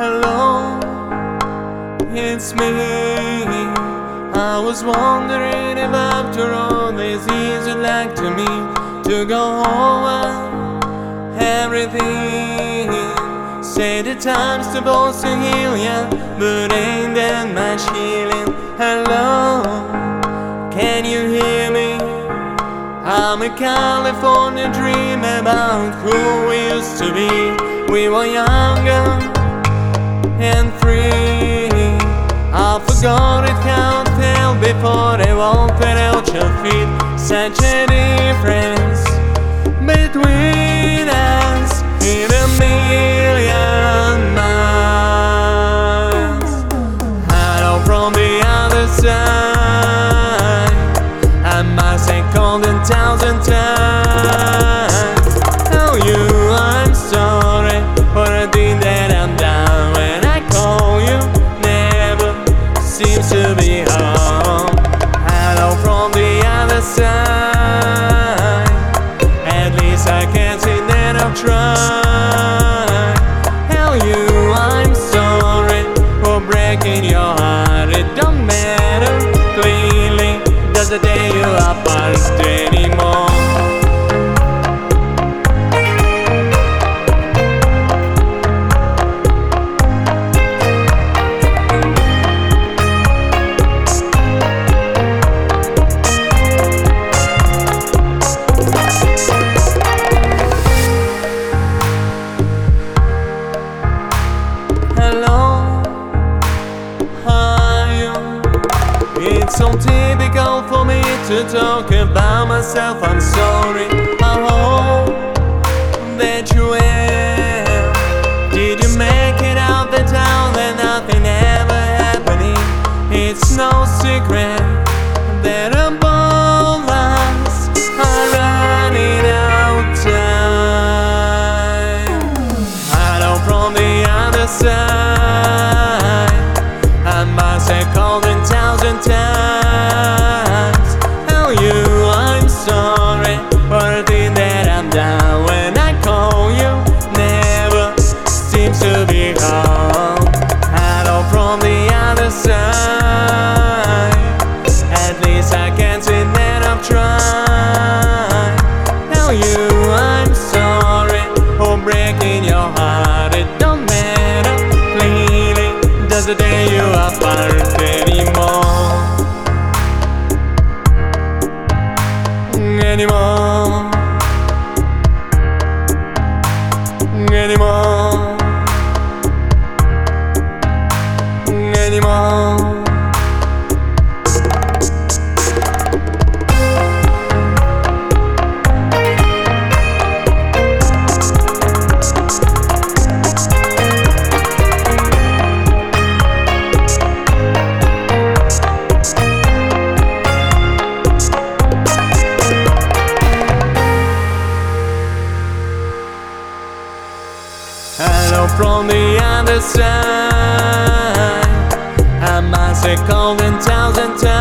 Hello, it's me. I was wondering if after all these years you'd like to me to go over everything. Say the time's supposed to heal ya, but ain't that much healing. Hello, can you hear me? I'm a California dream about who we used to be. We were younger and free. I forgot it, can't tell before they walked out your feet. Such a difference between us in a million miles. Hello from the other side. I must have called 1,000 times. Tell you I'm sorry for the thing that I'm done. When I call you, never seems to be home. Hello from the other side. At least I can say that I've tried. Tell you I'm sorry for breaking your heart. It don't matter, clearly doesn't tear you apart anymore. It's so typical for me to talk about myself. I'm sorry, I hope that you will. Did you make it out the town that nothing ever happening? It's no secret that above us are running out of time. I know from the other side I must have called 1,000 times. Tell you I'm sorry for the thing that I'm done. When I call you, never seems to be home. Hello from the other side. At least I can say that I've tried. Tell you I'm sorry for breaking your heart. It don't matter, clearly doesn't tear you apart anymore. Anymore. Anymore. Anymore. Hello from the other side. I must have called 1,000 times.